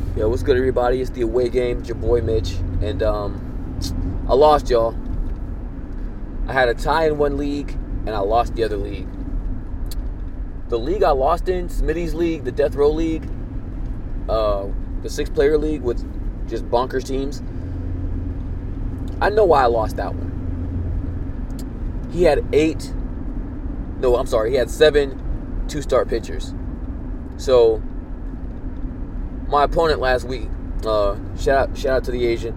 Yo, what's good, everybody? It's the away game. It's your boy Mitch, and I lost, y'all. I had a tie in one league, and I lost the other league. The league I lost in, Smitty's league, the Death Row league, the six-player league with just bonkers teams. I know why I lost that one. He had he had 7 two-start pitchers. So my opponent last week, shout out to the Asian.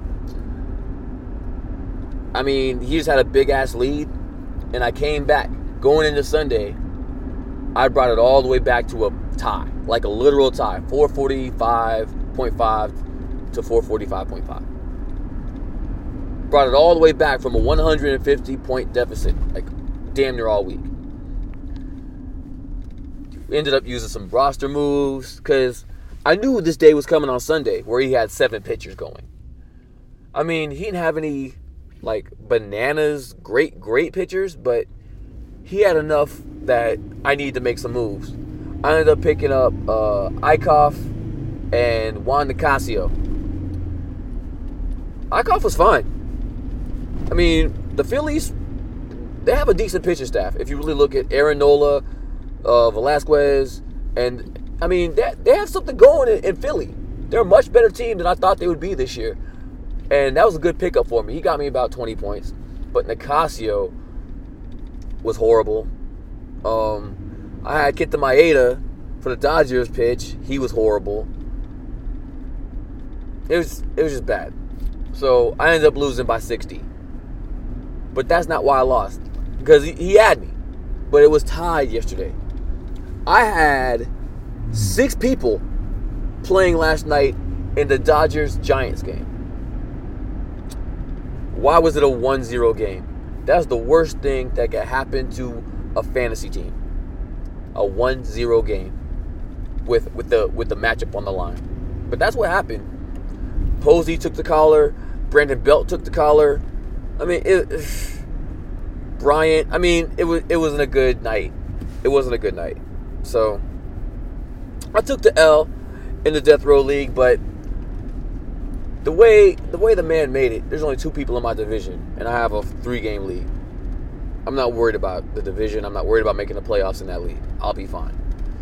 I mean, he just had a big ass lead, and I came back going into Sunday. I brought it all the way back to a tie, like a literal tie, 445.5 to 445.5. Brought it all the way back from a 150 point deficit, like damn near all week. Ended up using some roster moves because I knew this day was coming on Sunday where he had 7 pitchers going. I mean, he didn't have any like bananas, great pitchers, but he had enough that I needed to make some moves. I ended up picking up Eichhoff and Juan Nicasio. Eichhoff was fine. I mean, the Phillies, they have a decent pitching staff. If you really look at Aaron Nola, Velasquez, and I mean, they have something going in Philly. They're a much better team than I thought they would be this year. And that was a good pickup for me. He got me about 20 points. But Nicasio was horrible. I had Kenta Maeda for the Dodgers pitch. He was horrible. It was just bad. So I ended up losing by 60. But that's not why I lost. Because he had me. But it was tied yesterday. I had 6 people playing last night in the Dodgers-Giants game. Why was it a 1-0 game? That's the worst thing that could happen to a fantasy team. A 1-0 game with the matchup on the line. But that's what happened. Posey took the collar. Brandon Belt took the collar. I mean, Bryant. I mean, it wasn't a good night. It wasn't a good night. So I took the L in the Death Row League, but the way the man made it, there's only 2 people in my division, and I have a 3-game league. I'm not worried about the division. I'm not worried about making the playoffs in that league. I'll be fine.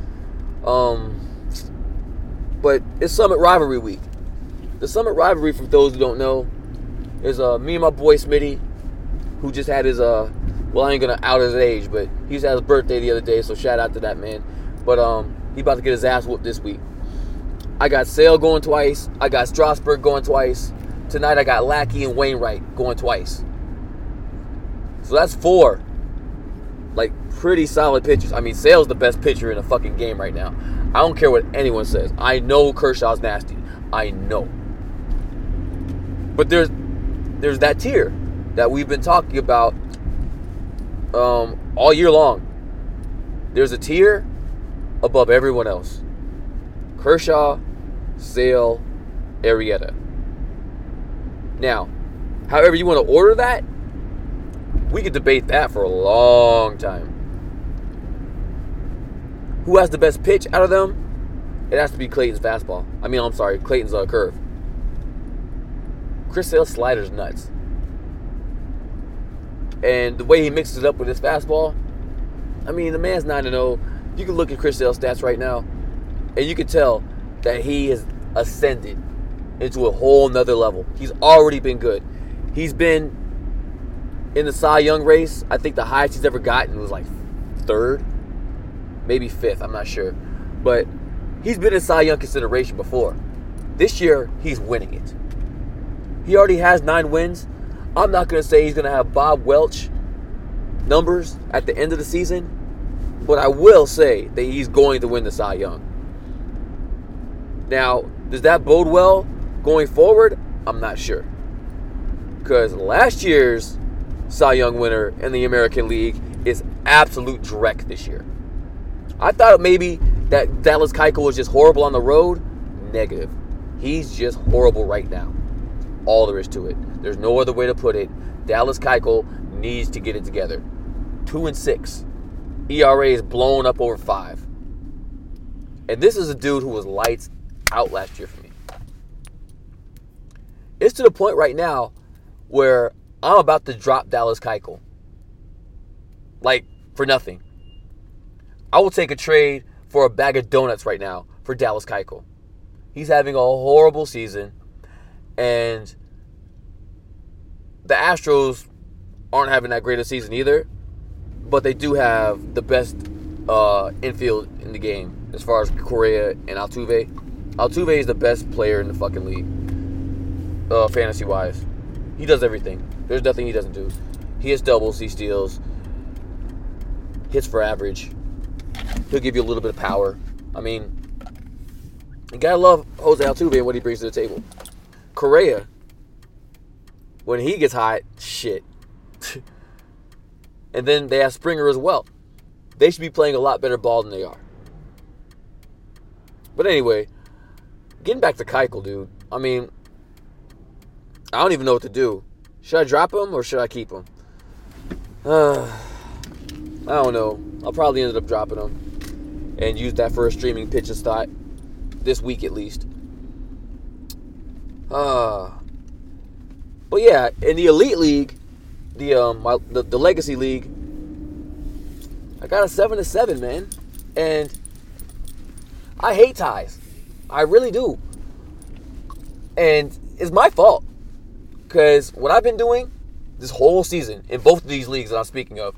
But it's Summit Rivalry Week. The Summit Rivalry, for those who don't know, is me and my boy Smitty, who just had his I ain't gonna out his age, but he just had his birthday the other day, so shout out to that man. But he about to get his ass whooped this week. I got Sale going twice. I got Strasburg going twice. Tonight I got Lackey and Wainwright going twice. So that's 4. Like, pretty solid pitchers. I mean, Sale's the best pitcher in the fucking game right now. I don't care what anyone says. I know Kershaw's nasty. I know. But there's that tier that we've been talking about all year long. There's a tier above everyone else. Kershaw, Sale, Arrieta. Now, however you want to order that, we could debate that for a long time. Who has the best pitch out of them? It has to be Clayton's fastball. Clayton's curve. Chris Sale's slider's nuts. And the way he mixes it up with his fastball, I mean, the man's 9-0. You can look at Chris Sale's stats right now, and you can tell that he has ascended into a whole nother level. He's already been good. He's been in the Cy Young race. I think the highest he's ever gotten was like 3rd, maybe 5th. I'm not sure. But he's been in Cy Young consideration before. This year, he's winning it. He already has 9 wins. I'm not going to say he's going to have Bob Welch numbers at the end of the season, but I will say that he's going to win the Cy Young. Now, does that bode well going forward? I'm not sure. Because last year's Cy Young winner in the American League is absolute dreck this year. I thought maybe that Dallas Keuchel was just horrible on the road. Negative. He's just horrible right now. All there is to it. There's no other way to put it. Dallas Keuchel needs to get it together. 2-6. ERA is blown up over 5. And this is a dude who was lights out last year for me. It's to the point right now where I'm about to drop Dallas Keuchel. Like, for nothing. I will take a trade for a bag of donuts right now for Dallas Keuchel. He's having a horrible season, and the Astros aren't having that great a season either, but they do have the best infield in the game as far as Correa and Altuve. Altuve is the best player in the fucking league, fantasy-wise. He does everything. There's nothing he doesn't do. He hits doubles, he steals, hits for average. He'll give you a little bit of power. I mean, you gotta love Jose Altuve and what he brings to the table. Correa, when he gets hot, shit. And then they have Springer as well. They should be playing a lot better ball than they are. But anyway, getting back to Keuchel, dude. I mean, I don't even know what to do. Should I drop him or should I keep him? I don't know. I'll probably end up dropping him and use that for a streaming pitching slot this week at least. But yeah, in the Elite League, the Legacy League, I got a 7-7, man, and I hate ties. I really do, and it's my fault because what I've been doing this whole season in both of these leagues that I'm speaking of,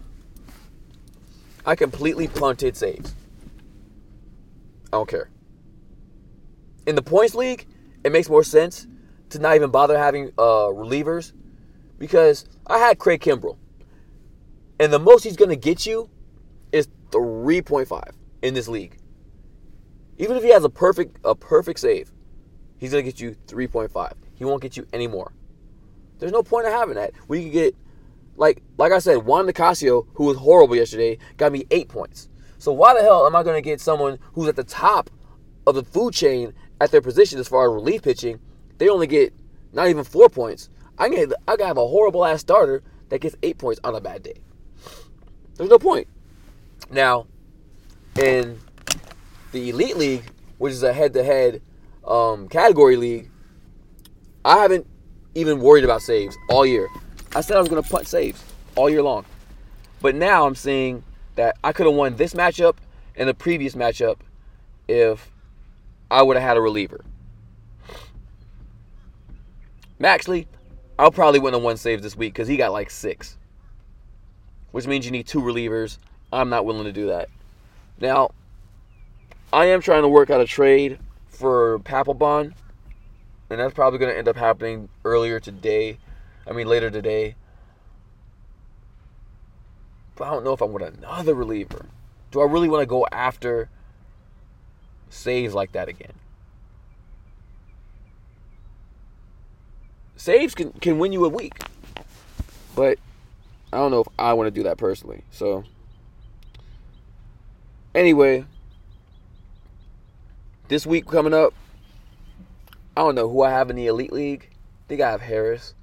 I completely punted saves. I don't care. In the points league, it makes more sense to not even bother having relievers because I had Craig Kimbrell, and the most he's going to get you is 3.5 in this league. Even if he has a perfect save, he's going to get you 3.5. He won't get you any more. There's no point in having that. We could get, like I said, Juan Nicasio, who was horrible yesterday, got me 8 points. So why the hell am I going to get someone who's at the top of the food chain at their position as far as relief pitching? They only get not even 4 points. I can have a horrible ass starter that gets 8 points on a bad day. There's no point. Now, in the Elite League, which is a head-to-head category league, I haven't even worried about saves all year. I said I was going to punt saves all year long. But now I'm seeing that I could have won this matchup and the previous matchup if I would have had a reliever. Maxley, I'll probably win the 1 save this week because he got like 6. Which means you need 2 relievers. I'm not willing to do that. Now, I am trying to work out a trade for Papelbon. And that's probably going to end up happening later today. But I don't know if I want another reliever. Do I really want to go after saves like that again? Saves can win you a week. But I don't know if I want to do that personally. So, anyway, this week coming up, I don't know who I have in the Elite League. I think I have Harris.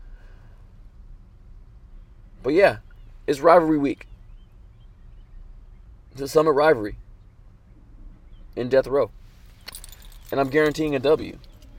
But yeah, it's rivalry week. It's a Summit rivalry in Death Row. And I'm guaranteeing a W.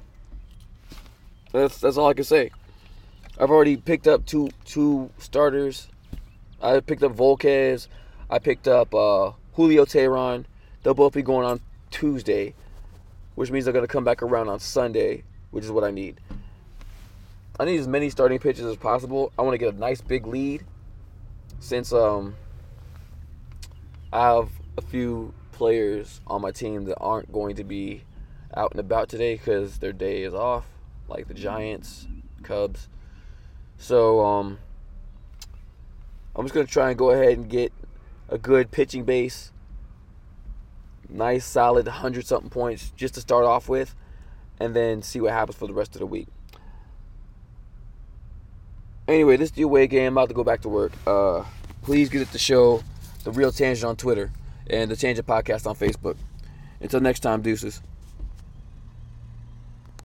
That's all I can say. I've already picked up two starters. I picked up Volquez. I picked up Julio Teheran. They'll both be going on Tuesday, which means they're going to come back around on Sunday, which is what I need. I need as many starting pitchers as possible. I want to get a nice big lead since I have a few players on my team that aren't going to be out and about today because their day is off, like the Giants, Cubs. So I'm just going to try and go ahead and get a good pitching base. Nice, solid 100-something points just to start off with, and then see what happens for the rest of the week. Anyway, this is the away game. I'm about to go back to work. Please visit the show, The Real Tangent on Twitter, and The Tangent Podcast on Facebook. Until next time, deuces.